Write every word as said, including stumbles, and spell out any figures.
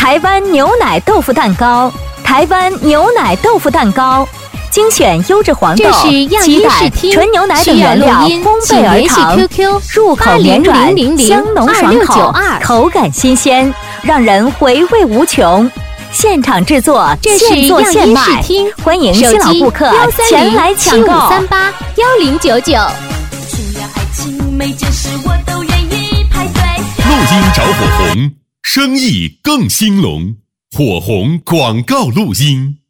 台湾牛奶豆腐蛋糕，台湾牛奶豆腐蛋糕，精选优质黄豆、鸡蛋、纯牛奶等原料烘焙而成，入口绵软，香浓爽口，口感新鲜，让人回味无穷。现场制作，现做现卖，欢迎新老顾客前来抢购。 三八幺零九九。 录音找火红，生意更兴隆。火红广告录音。